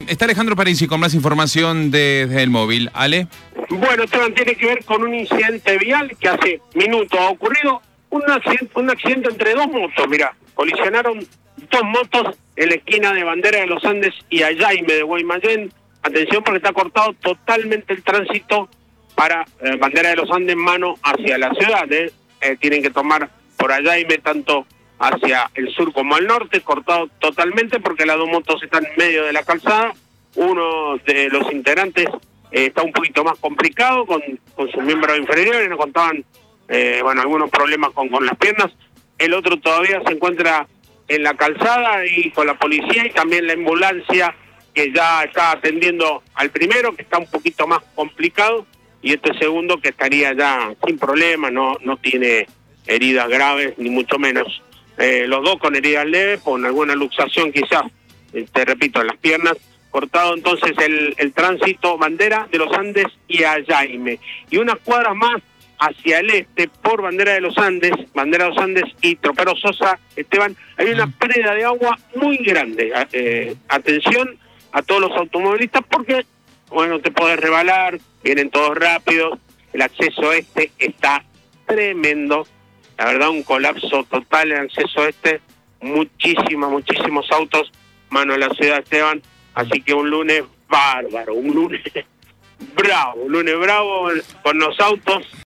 Está Alejandro Parisi con más información desde el móvil. Ale. Bueno, Esteban, tiene que ver con un incidente vial que hace minutos ha ocurrido. Un accidente entre dos motos, mirá. Colisionaron dos motos en la esquina de Bandera de los Andes y Ayaime de Guaymallén. Atención porque está cortado totalmente el tránsito para Bandera de los Andes mano hacia la ciudad. Tienen que tomar por Ayaime tanto hacia el sur como al norte, cortado totalmente porque las dos motos están en medio de la calzada. Uno de los integrantes está un poquito más complicado con sus miembros inferiores, nos contaban algunos problemas con las piernas. El otro todavía se encuentra en la calzada y con la policía y también la ambulancia que ya está atendiendo al primero, que está un poquito más complicado, y este segundo que estaría ya sin problema, no tiene heridas graves ni mucho menos. Los dos con heridas leves, con alguna luxación quizás, te repito, en las piernas. Cortado entonces el tránsito Bandera de los Andes y Ayaime. Y unas cuadras más hacia el este, por Bandera de los Andes y Tropero Sosa, Esteban, hay una pérdida de agua muy grande. Atención a todos los automovilistas porque, te podés rebalar, vienen todos rápidos, el acceso este está tremendo. La verdad, un colapso total en el acceso este, muchísimos autos, mano a la ciudad, Esteban. Así que un lunes bárbaro, un lunes bravo con los autos.